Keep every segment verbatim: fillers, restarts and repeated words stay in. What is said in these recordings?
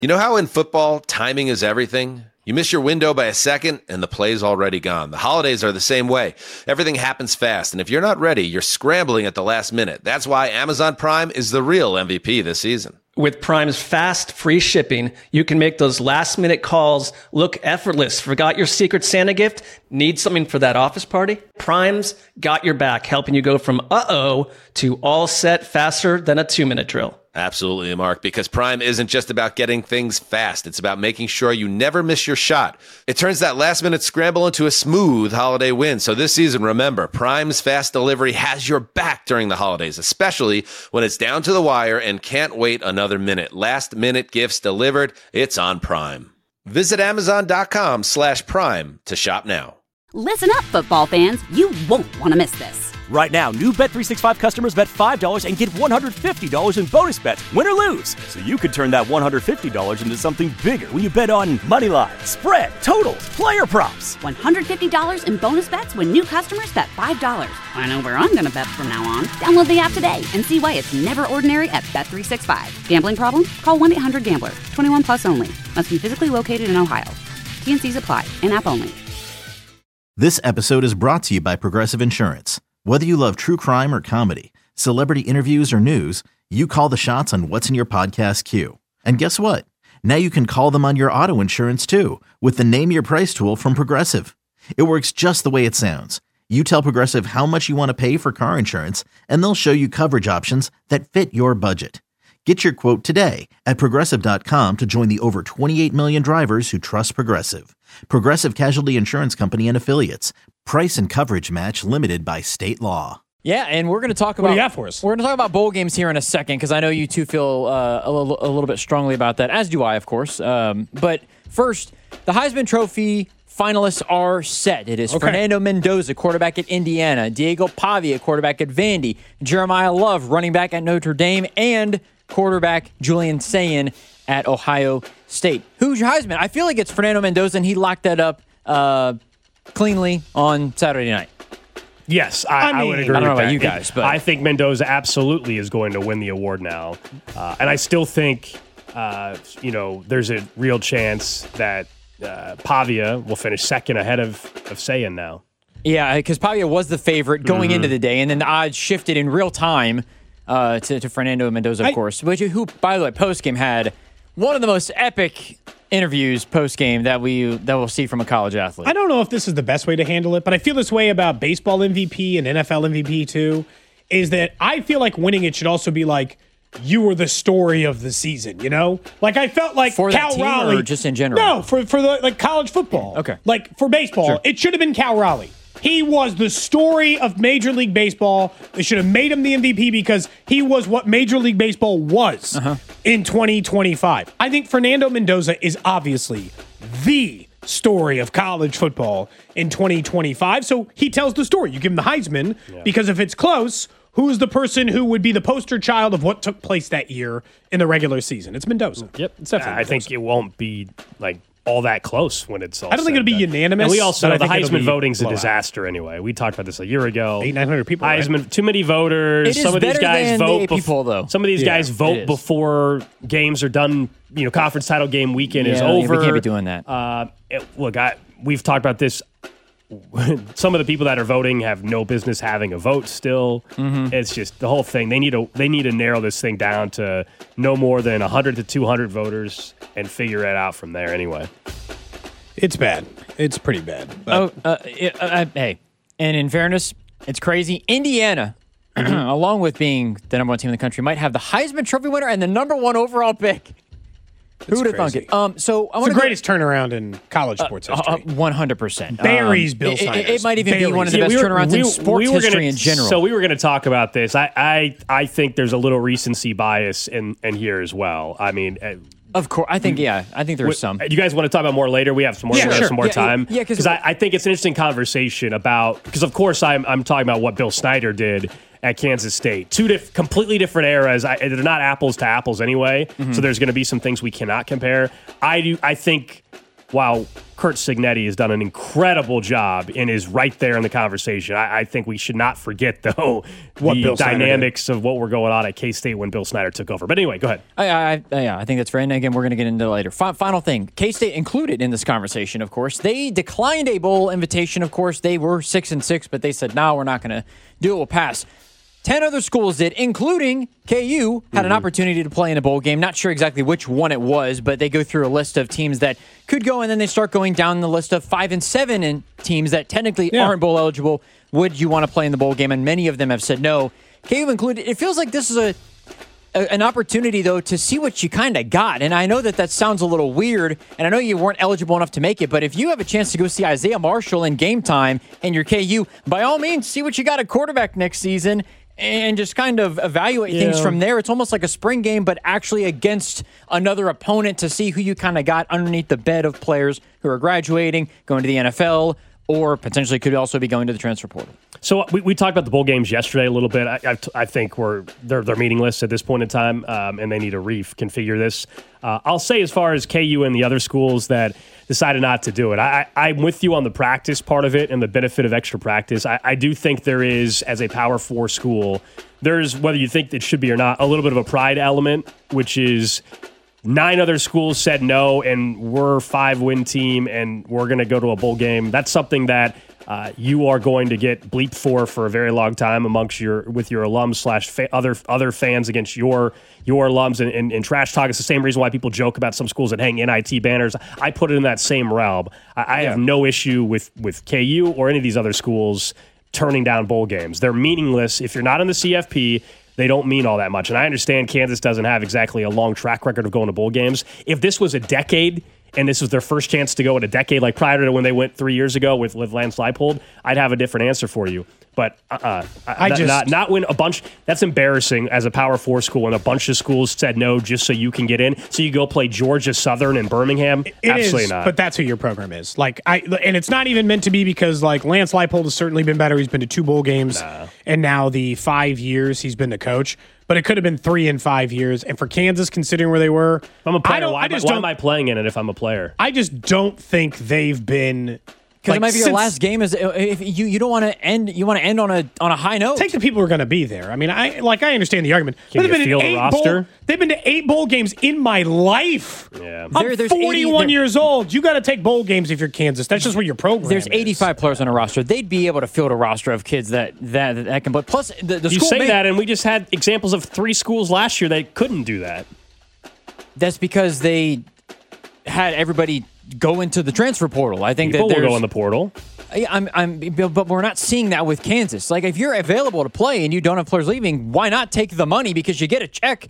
You know how in football, timing is everything? You miss your window by a second, and the play's already gone. The holidays are the same way. Everything happens fast, and if you're not ready, you're scrambling at the last minute. That's why Amazon Prime is the real M V P this season. With Prime's fast, free shipping, you can make those last-minute calls look effortless. Forgot your Secret Santa gift? Need something for that office party? Prime's got your back, helping you go from uh-oh to all set faster than a two-minute drill. Absolutely, Mark, because Prime isn't just about getting things fast. It's about making sure you never miss your shot. It turns that last-minute scramble into a smooth holiday win. So this season, remember, Prime's fast delivery has your back during the holidays, especially when it's down to the wire and can't wait another minute. Last-minute gifts delivered, it's on Prime. Visit Amazon.com slash Prime to shop now. Listen up, football fans. You won't want to miss this. Right now, new Bet three sixty-five customers bet five dollars and get one hundred fifty dollars in bonus bets, win or lose. So you could turn that one hundred fifty dollars into something bigger when you bet on money line, spread, totals, player props. one hundred fifty dollars in bonus bets when new customers bet five dollars. I know where I'm going to bet from now on. Download the app today and see why it's never ordinary at Bet three sixty-five. Gambling problem? Call one eight hundred gambler. twenty-one plus only. Must be physically located in Ohio. T and C's apply. In-app only. This episode is brought to you by Progressive Insurance. Whether you love true crime or comedy, celebrity interviews or news, you call the shots on what's in your podcast queue. And guess what? Now you can call them on your auto insurance too with the Name Your Price tool from Progressive. It works just the way it sounds. You tell Progressive how much you want to pay for car insurance, and they'll show you coverage options that fit your budget. Get your quote today at Progressive dot com to join the over twenty-eight million drivers who trust Progressive. Progressive Casualty Insurance Company and Affiliates. Price and coverage match limited by state law. Yeah, and we're going to talk about... What do you got for us? We're going to talk about bowl games here in a second, because I know you two feel uh, a, little, a little bit strongly about that, as do I, of course. Um, but first, the Heisman Trophy finalists are set. It is okay. Fernando Mendoza, quarterback at Indiana, Diego Pavia, quarterback at Vandy, Jeremiah Love, running back at Notre Dame, and quarterback Julian Sayin at Ohio State. Who's your Heisman? I feel like it's Fernando Mendoza, and he locked that up uh, cleanly on Saturday night. Yes, I, I, mean, I would agree I don't know with about that. you guys, but I think Mendoza absolutely is going to win the award now. Uh, and I still think, uh, you know, there's a real chance that uh, Pavia will finish second ahead of, of Sayin now. Yeah, because Pavia was the favorite going mm-hmm. into the day, and then the odds shifted in real time uh, to, to Fernando Mendoza, of I, course, which, who, by the way, postgame had one of the most epic interviews post-game that we that we'll see from a college athlete. I don't know if this is the best way to handle it, but I feel this way about baseball M V P and N F L M V P too, is that I feel like winning it should also be like, you were the story of the season, you know? Like, I felt like for Cal that team Raleigh. Or just in general? No, for, for the, like college football. Okay. Like, for baseball, sure. It should have been Cal Raleigh. He was the story of Major League Baseball. They should have made him the M V P because he was what Major League Baseball was uh-huh. in twenty twenty-five. I think Fernando Mendoza is obviously the story of college football in twenty twenty-five. So he tells the story. You give him the Heisman yeah. because if it's close, who's the person who would be the poster child of what took place that year in the regular season? It's Mendoza. Yep. It's definitely I Mendoza. think it won't be like all that close when it's all I don't think it'll be unanimous. And we also know the Heisman voting's a blowout. disaster anyway. We talked about this a year ago. Eight, nine hundred people. Heisman, right? too many voters. It is some of these better guys than vote the A P poll, though. Some of these Yeah, guys vote before games are done. You know, conference title game weekend yeah, is over. We can't be doing that. Uh, it, look, I, we've talked about this. Some of the people that are voting have no business having a vote still. Mm-hmm. It's just the whole thing. They need to they need to narrow this thing down to no more than one hundred to two hundred voters and figure it out from there anyway. It's bad. It's pretty bad. But. Oh, uh, it, uh, hey, and in fairness, it's crazy. Indiana, along with being the number one team in the country, might have the Heisman Trophy winner and the number one overall pick. Who would have thunk it? Um, so I it's the go, greatest turnaround in college sports uh, history. Uh, one hundred percent. Buries um, Bill it, Snyder. It, it might even Buries. be one of the yeah, best we were, turnarounds we, in sports we history gonna, in general. So we were going to talk about this. I, I I think there's a little recency bias in, in here as well. I mean... Uh, Of course, I think yeah, I think there's some. Do you guys want to talk about more later? We have some more, yeah, we have sure. some more yeah, time. Yeah, because I, I think it's an interesting conversation about because of course I'm I'm talking about what Bill Snyder did at Kansas State. Two diff, completely different eras. I, they're not apples to apples anyway. Mm-hmm. So there's going to be some things we cannot compare. I do. I think while Curt Cignetti has done an incredible job and is right there in the conversation, I, I think we should not forget, though, what the Bill dynamics of what were going on at K-State when Bill Snyder took over. But anyway, go ahead. I, I, yeah, I think that's fair. And again, we're going to get into it later. F- final thing, K-State included in this conversation, of course. They declined a bowl invitation, of course. They were six and six, but they said, no, we're not going to do it. We'll pass. Ten other schools did, including K U, had mm-hmm. an opportunity to play in a bowl game. Not sure exactly which one it was, but they go through a list of teams that could go, and then they start going down the list of five and seven and teams that technically yeah. aren't bowl eligible. Would you want to play in the bowl game? And many of them have said no. K U included. It feels like this is a, a an opportunity, though, to see what you kind of got. And I know that that sounds a little weird, and I know you weren't eligible enough to make it, but if you have a chance to go see Isaiah Marshall in game time and your K U, by all means, see what you got at quarterback next season. And just kind of evaluate yeah. things from there. It's almost like a spring game, but actually against another opponent to see who you kind of got underneath the bed of players who are graduating, going to the N F L, or potentially could also be going to the transfer portal. So we, we talked about the bowl games yesterday a little bit. I, I, I think we're they're they're meaningless at this point in time, um, and they need to reconfigure this. Uh, I'll say as far as K U and the other schools that decided not to do it, I, I, I'm with you on the practice part of it and the benefit of extra practice. I, I do think there is, as a Power Four school, there's, whether you think it should be or not, a little bit of a pride element, which is nine other schools said no, and we're a five-win team, and we're going to go to a bowl game. That's something that uh, you are going to get bleeped for for a very long time amongst your with your alums slash fa- other other fans against your your alums and, and, and trash talk. It's the same reason why people joke about some schools that hang N I T banners. I put it in that same realm. I, I yeah. have no issue with with K U or any of these other schools turning down bowl games. They're meaningless if you're not in the C F P. They don't mean all that much. And I understand Kansas doesn't have exactly a long track record of going to bowl games. If this was a decade and this was their first chance to go in a decade, like prior to when they went three years ago with, with Lance Leipold, I'd have a different answer for you. But uh-uh. I not, just not, not when a bunch that's embarrassing as a Power Four school when a bunch of schools said no just so you can get in. So you go play Georgia Southern and Birmingham. It Absolutely is, not. But that's who your program is. Like I and it's not even meant to be because like Lance Leipold has certainly been better. He's been to two bowl games nah. and now the five years he's been the coach. But it could have been three in five years. And for Kansas, considering where they were, if I'm a player, I don't, why, I just why don't, am I playing in it if I'm a player? I just don't think they've been. Because like, it might be your last game. Is if you, you don't want to end you want to end on a on a high note. Take the people who are going to be there. I mean, I like I understand the argument. Can but you they've been feel in the eight roster? Bowl, they've been to eight bowl games in my life. Yeah, I'm there, forty-one eighty, years old. You got to take bowl games if you're Kansas. That's just what your program. There's is. eighty-five players on a roster. They'd be able to field a roster of kids that that, that can play. Plus, the, the you school say may, that, and we just had examples of three schools last year that couldn't do that. That's because they had everybody go into the transfer portal. I think People that will go in the portal. I'm, I'm, but we're not seeing that with Kansas. Like, if you're available to play and you don't have players leaving, why not take the money because you get a check?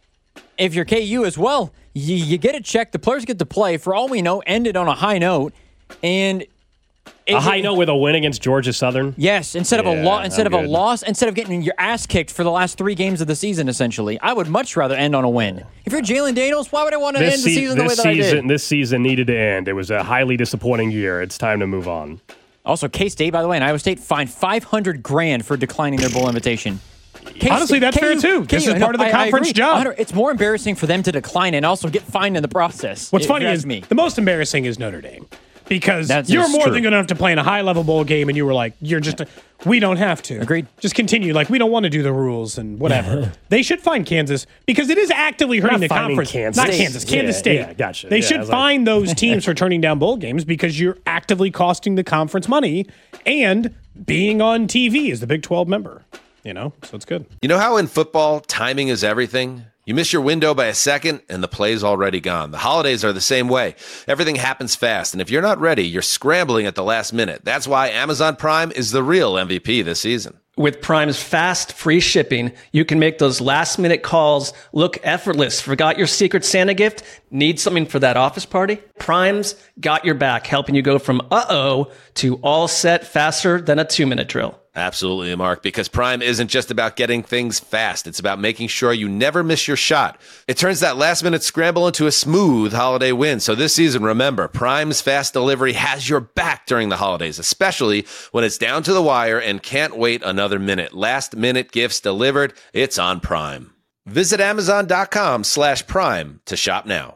If you're K U as well, you, you get a check. The players get to play. For all we know, ended on a high note, and a it, high note with a win against Georgia Southern. Yes, instead yeah, of a loss, instead I'm of good. a loss, instead of getting your ass kicked for the last three games of the season, essentially, I would much rather end on a win. If you're Jalen Daniels, why would I want to this end the se- season the way that season, I did? This season needed to end. It was a highly disappointing year. It's time to move on. Also, K-State, by the way, and Iowa State fined five hundred grand for declining their bowl invitation. K-State, Honestly, that's K U, fair too. This K U, is part of the I, conference I job. It's more embarrassing for them to decline and also get fined in the process. What's if funny you ask is me. the most embarrassing is Notre Dame. Because That's you're just more true. than good enough to play in a high-level bowl game, and you were like, you're just, a, we don't have to. Agreed. Just continue. Like, we don't want to do the rules and whatever. They should find Kansas because it is actively hurting Not the finding conference. Kansas. Not State. Kansas, Kansas Yeah, State. yeah, gotcha. They Yeah, I should was find those teams for turning down bowl games because you're actively costing the conference money and being on T V as the Big twelve member. You know, so it's good. You know how in football, timing is everything? You miss your window by a second, and the play's already gone. The holidays are the same way. Everything happens fast, and if you're not ready, you're scrambling at the last minute. That's why Amazon Prime is the real M V P this season. With Prime's fast, free shipping, you can make those last-minute calls look effortless. Forgot your Secret Santa gift? Need something for that office party? Prime's got your back, helping you go from uh-oh to all set faster than a two-minute drill. Absolutely, Mark, because Prime isn't just about getting things fast. It's about making sure you never miss your shot. It turns that last-minute scramble into a smooth holiday win. So this season, remember, Prime's fast delivery has your back during the holidays, especially when it's down to the wire and can't wait another minute. Last-minute gifts delivered. It's on Prime. Visit Amazon.com slash Prime to shop now.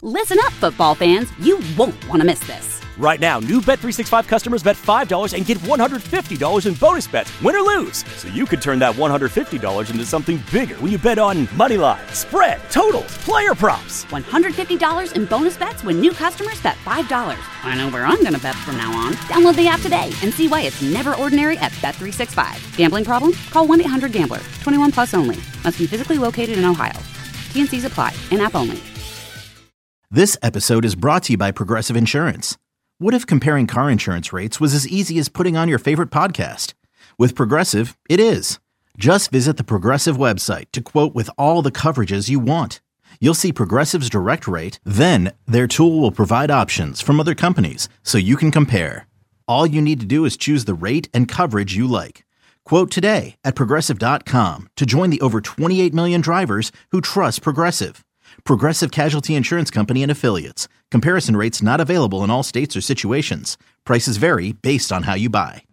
Listen up, football fans. You won't want to miss this. Right now, new Bet three sixty-five customers bet five dollars and get one hundred fifty dollars in bonus bets, win or lose. So you could turn that one hundred fifty dollars into something bigger when you bet on money line, spread, totals, player props. one hundred fifty dollars in bonus bets when new customers bet five dollars. I know where I'm going to bet from now on. Download the app today and see why it's never ordinary at Bet three sixty-five. Gambling problem? Call one eight hundred gambler. twenty-one plus only. Must be physically located in Ohio. T N Cs apply. In-app only. This episode is brought to you by Progressive Insurance. What if comparing car insurance rates was as easy as putting on your favorite podcast? With Progressive, it is. Just visit the Progressive website to quote with all the coverages you want. You'll see Progressive's direct rate, then their tool will provide options from other companies so you can compare. All you need to do is choose the rate and coverage you like. Quote today at Progressive dot com to join the over twenty-eight million drivers who trust Progressive. Progressive Casualty Insurance Company and Affiliates. Comparison rates not available in all states or situations. Prices vary based on how you buy.